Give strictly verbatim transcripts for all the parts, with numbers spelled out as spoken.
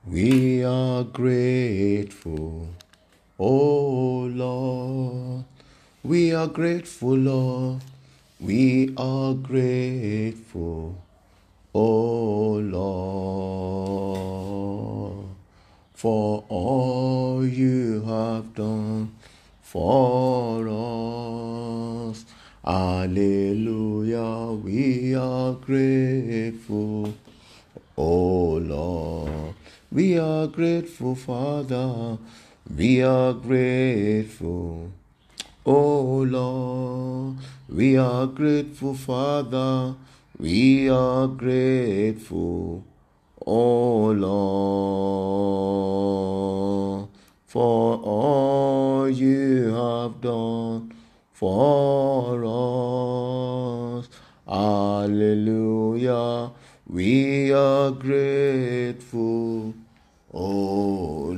We are grateful, oh Lord. We are grateful, Lord. We are grateful, oh Lord, for all you have done for us. Hallelujah, we are grateful, oh Lord. We are grateful, Father. We are grateful, oh Lord. We are grateful, Father. We are grateful, oh Lord, for all you have done for us. Hallelujah. We are grateful, oh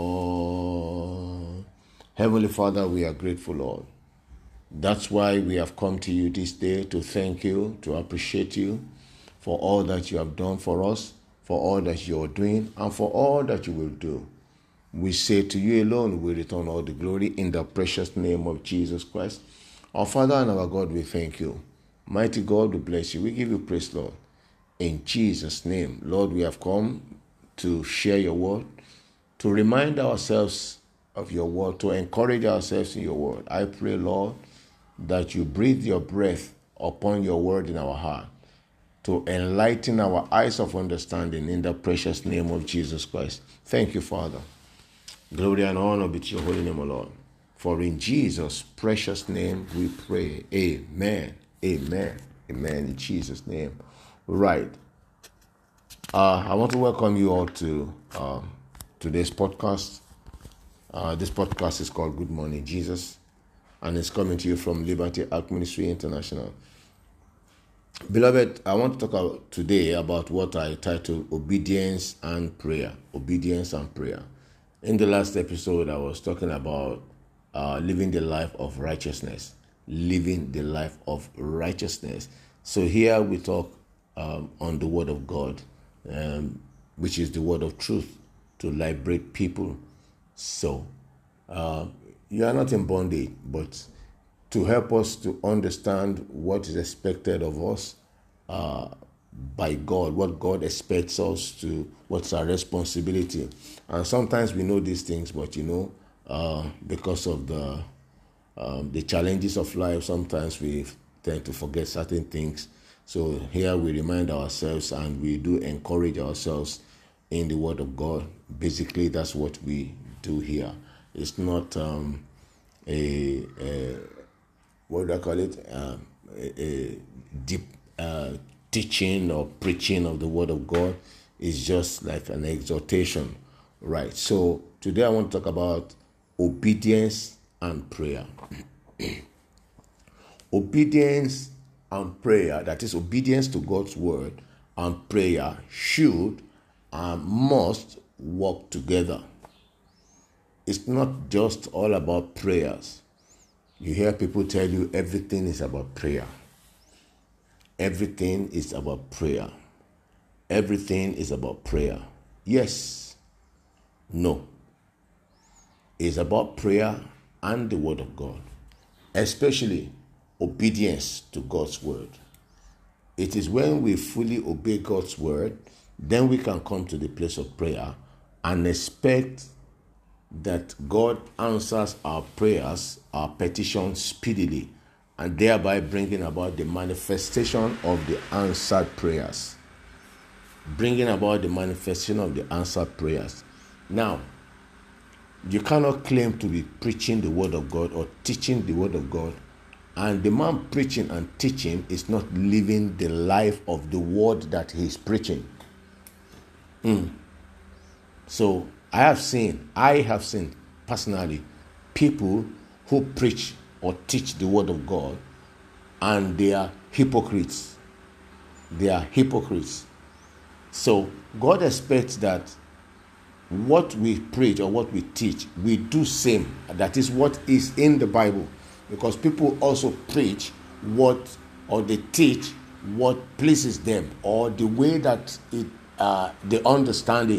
Lord. Heavenly Father, we are grateful, Lord. That's why we have come to you this day to thank you, to appreciate you for all that you have done for us, for all that you are doing, and for all that you will do. We say to you alone, we return all the glory in the precious name of Jesus Christ. Our Father and our God, we thank you. Mighty God, we bless you. We give you praise, Lord. In Jesus' name, Lord, we have come to share your word, to remind ourselves of your word, to encourage ourselves in your word. I pray, Lord, that you breathe your breath upon your word in our heart, to enlighten our eyes of understanding in the precious name of Jesus Christ. Thank you, Father. Glory and honor be to your holy name, O Lord. For in Jesus' precious name we pray. Amen. Amen. Amen. In Jesus' name. Right. Uh, I want to welcome you all to uh, today's podcast. Uh, this podcast is called Good Morning Jesus, and it's coming to you from Liberty Ark Ministry International. Beloved, I want to talk about today about what I titled Obedience and Prayer. Obedience and Prayer. In the last episode, I was talking about uh, living the life of righteousness. Living the life of righteousness. So here we talk um, on the Word of God, um, which is the Word of truth, to liberate people. So uh, you are not in bondage, but to help us to understand what is expected of us uh, by God, what God expects us to, what's our responsibility. And sometimes we know these things, but you know, uh, because of the um, the challenges of life, sometimes we tend to forget certain things. So here we remind ourselves and we do encourage ourselves in the Word of God. Basically, that's what we do here. It's not um, a, a what do I call it? Um, a, a deep uh, teaching or preaching of the Word of God. Is just like an exhortation, right? So today I want to talk about obedience and prayer. Obedience and prayer, that is obedience to God's word, and prayer should and must work together. It's not just all about prayers. You hear people tell you everything is about prayer. Everything is about prayer. Everything is about prayer. Yes. No. It's about prayer and the Word of God, especially obedience to God's word. It is when we fully obey God's word, then we can come to the place of prayer and expect that God answers our prayers, our petitions speedily, and thereby bringing about the manifestation of the answered prayers. Bringing about the manifestation of the answered prayers. Now, you cannot claim to be preaching the word of God or teaching the word of God, and the man preaching and teaching is not living the life of the word that he is preaching. Mm. So I have seen, I have seen personally people who preach or teach the word of God, and they are hypocrites. They are hypocrites. So God expects that what we preach or what we teach, we do same. That is what is in the Bible. Because people also preach what, or they teach what pleases them, or the way that it uh, they understand it,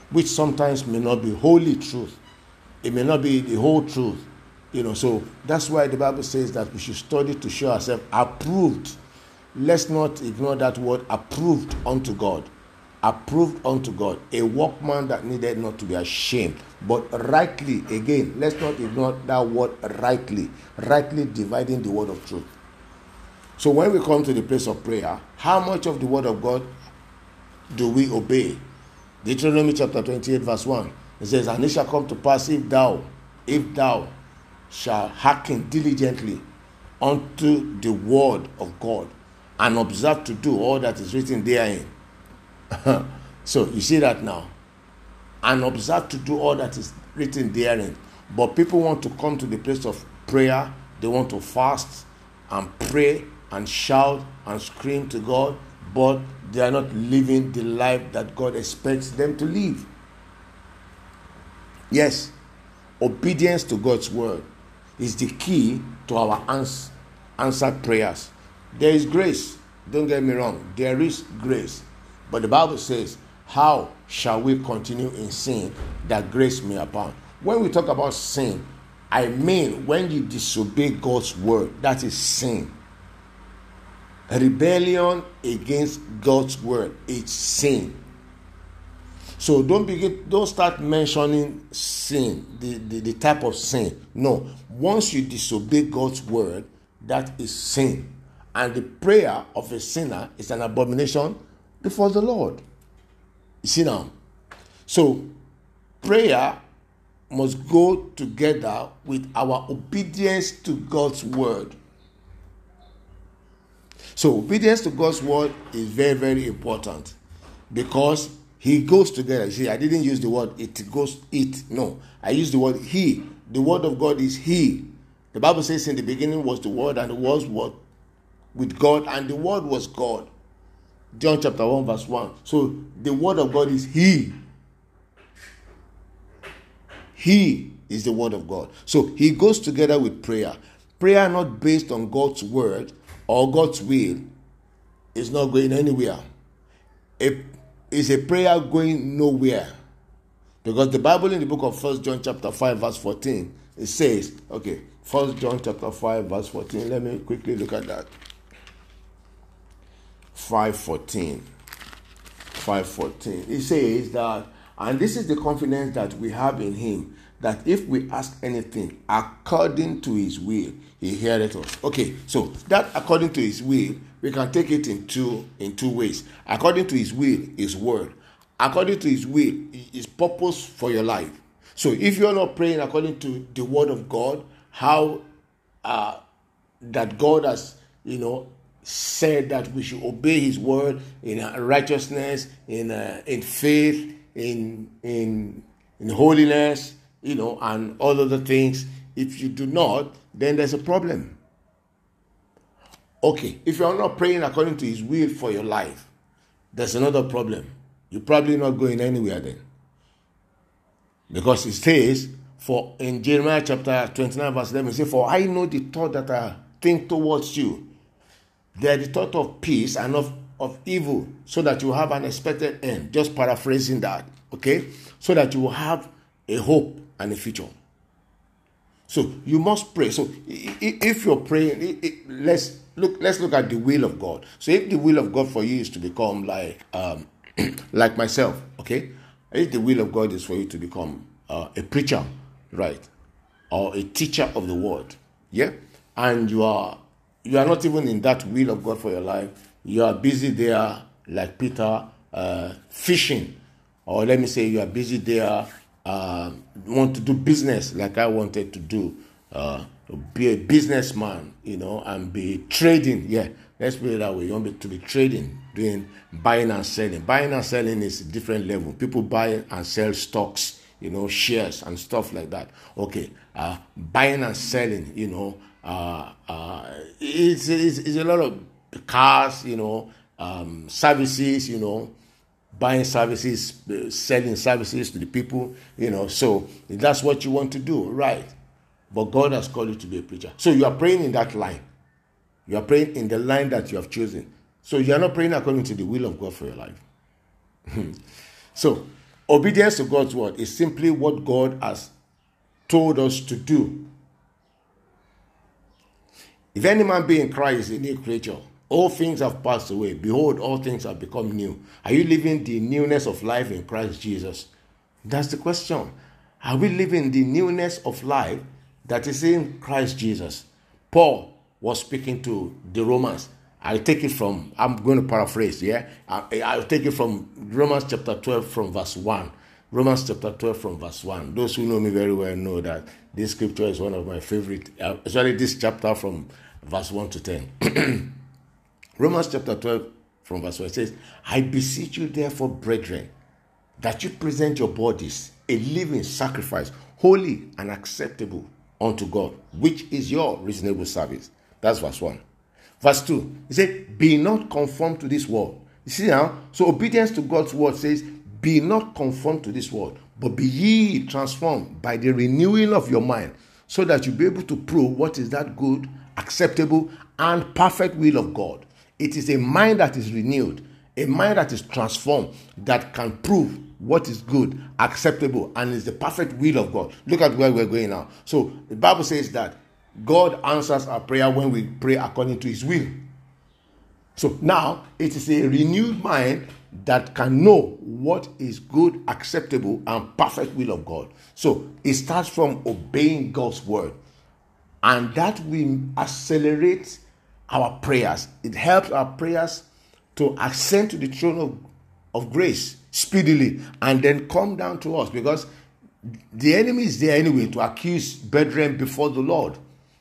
which sometimes may not be wholly truth. It may not be the whole truth. You know, so that's why the Bible says that we should study to show ourselves approved. Let's not ignore that word, approved unto God. Approved unto God. A workman that needed not to be ashamed, but rightly, again, let's not ignore that word rightly. Rightly dividing the word of truth. So when we come to the place of prayer, how much of the word of God do we obey? Deuteronomy chapter twenty-eight verse one. It says, and it shall come to pass if thou, if thou shalt hearken diligently unto the word of God, and observe to do all that is written therein. So you see that now. And observe to do all that is written therein. But people want to come to the place of prayer. They want to fast and pray and shout and scream to God, but they are not living the life that God expects them to live. Yes, obedience to God's word is the key to our ans- answered prayers. There is grace. Don't get me wrong. There is grace. But the Bible says, how shall we continue in sin that grace may abound? When we talk about sin, I mean when you disobey God's word, that is sin. Rebellion against God's word is sin. So don't begin, don't start mentioning sin, the, the, the type of sin. No. Once you disobey God's word, that is sin. And the prayer of a sinner is an abomination before the Lord. You see now? So prayer must go together with our obedience to God's word. So obedience to God's word is very, very important, because he goes together. You see, I didn't use the word it goes it. No, I used the word he. The word of God is he. The Bible says in the beginning was the word, and the word was with God, and the word was God. John chapter one verse one. So the word of God is he. He is the word of God. So he goes together with prayer. Prayer not based on God's word or God's will is not going anywhere. It is a prayer going nowhere. Because the Bible in the book of First John chapter five verse fourteen, it says, okay, First John chapter five verse fourteen, let me quickly look at that. five fourteen. five fourteen. It says that, and this is the confidence that we have in him, that if we ask anything according to his will, he heareth us. Okay, so that according to his will, we can take it in two, in two ways. According to his will, his word. According to his will, his purpose for your life. So if you're not praying according to the word of God, how uh, that God has, you know, said that we should obey his word in righteousness, in uh, in faith, in in in holiness, you know, and all other things. If you do not, then there's a problem. Okay, if you're not praying according to his will for your life, there's another problem. You're probably not going anywhere then. Because it says, for in Jeremiah chapter twenty-nine verse eleven, it says, for I know the thought that I think towards you. They are the thought of peace and of, of evil, so that you have an expected end. Just paraphrasing that, okay? So that you will have a hope and a future. So you must pray. So if you're praying, let's look. Let's look at the will of God. So if the will of God for you is to become like, um, like myself, okay? If the will of God is for you to become uh, a preacher, right, or a teacher of the word, yeah, and you are you are not even in that will of God for your life. You are busy there, like Peter, uh, fishing, or let me say, you are busy there. Uh, want to do business like I wanted to do, uh, be a businessman, you know, and be trading. Yeah, let's put it that way. You want to be trading, doing buying and selling. Buying and selling is a different level. People buy and sell stocks, you know, shares and stuff like that. Okay, uh, buying and selling, you know, uh, uh, it's, it's, it's a lot of cars, you know, um, services, you know, buying services, selling services to the people, you know. So that's what you want to do, right? But God has called you to be a preacher. So you are praying in that line. You are praying in the line that you have chosen. So you are not praying according to the will of God for your life. So, Obedience to God's word is simply what God has told us to do. If any man be in Christ, a new creature, all things have passed away. Behold, all things have become new. Are you living the newness of life in Christ Jesus? That's the question. Are we living the newness of life that is in Christ Jesus? Paul was speaking to the Romans. I'll take it from, I'm going to paraphrase, yeah? I'll take it from Romans chapter twelve from verse one. Romans chapter twelve from verse one. Those who know me very well know that this scripture is one of my favorite, uh, especially this chapter from verse one to ten. Romans chapter twelve from verse one says, I beseech you therefore, brethren, that you present your bodies a living sacrifice, holy and acceptable unto God, which is your reasonable service. That's verse one. Verse two, he said, be not conformed to this world. You see now, so obedience to God's word says, be not conformed to this world, but be ye transformed by the renewing of your mind, so that you'll be able to prove what is that good, acceptable, and perfect will of God. It is a mind that is renewed, a mind that is transformed, that can prove what is good, acceptable, and is the perfect will of God. Look at where we're going now. So the Bible says that God answers our prayer when we pray according to his will. So now it is a renewed mind that can know what is good, acceptable, and perfect will of God. So it starts from obeying God's word. And that will accelerate our prayers. It helps our prayers to ascend to the throne of, of grace speedily and then come down to us, because the enemy is there anyway to accuse brethren before the Lord.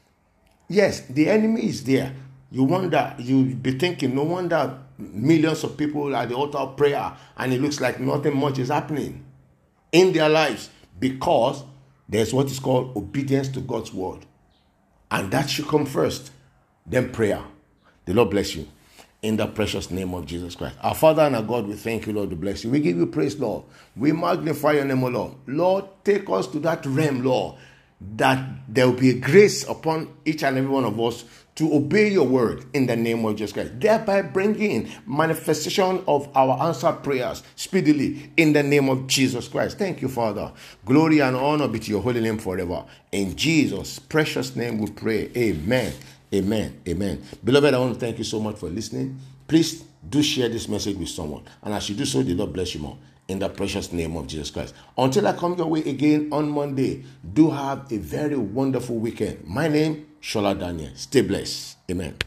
Yes, the enemy is there. You wonder, you'll be thinking, no wonder millions of people at the altar of prayer and it looks like nothing much is happening in their lives, because there's what is called obedience to God's word. And that should come first, then prayer. The Lord bless you. In the precious name of Jesus Christ. Our Father and our God, we thank you, Lord, to bless you. We give you praise, Lord. We magnify your name, O Lord. Lord, take us to that realm, Lord, that there will be a grace upon each and every one of us to obey your word in the name of Jesus Christ, thereby bringing manifestation of our answered prayers speedily in the name of Jesus Christ. Thank you, Father. Glory and honor be to your holy name forever. In Jesus' precious name we pray. Amen. Amen. Amen. Beloved, I want to thank you so much for listening. Please do share this message with someone. And as you do so, the Lord bless you more. In the precious name of Jesus Christ. Until I come your way again on Monday, do have a very wonderful weekend. My name, Shola Daniel. Stay blessed. Amen.